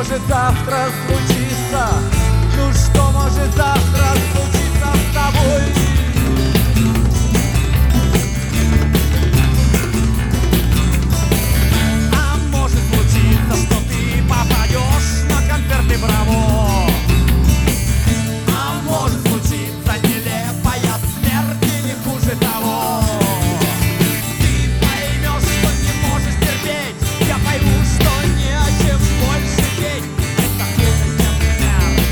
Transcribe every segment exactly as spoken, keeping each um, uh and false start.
может завтра случиться? Ну что может завтра случиться с тобой? А может случиться, что ты попадешь на концерты Браво. А может случиться нелепая смерть или хуже того. Ты поймешь, что не можешь терпеть, я пойму, что не о чем больше петь. Это хуже, чем пример.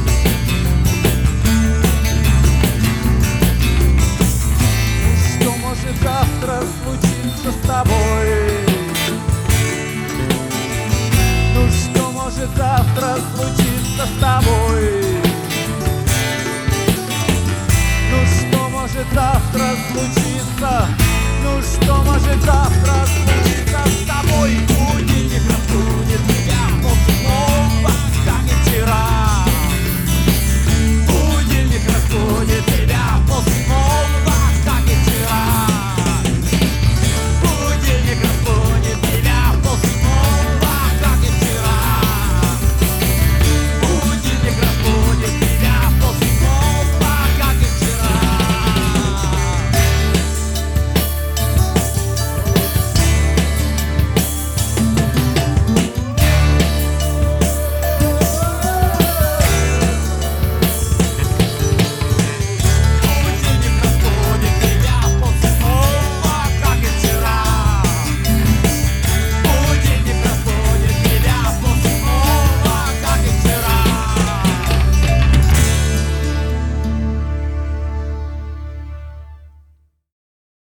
Ну что может завтра случиться с тобой? Ну что может завтра случиться с тобой? Ну что может завтра случиться? Ну что может завтра случиться с тобой?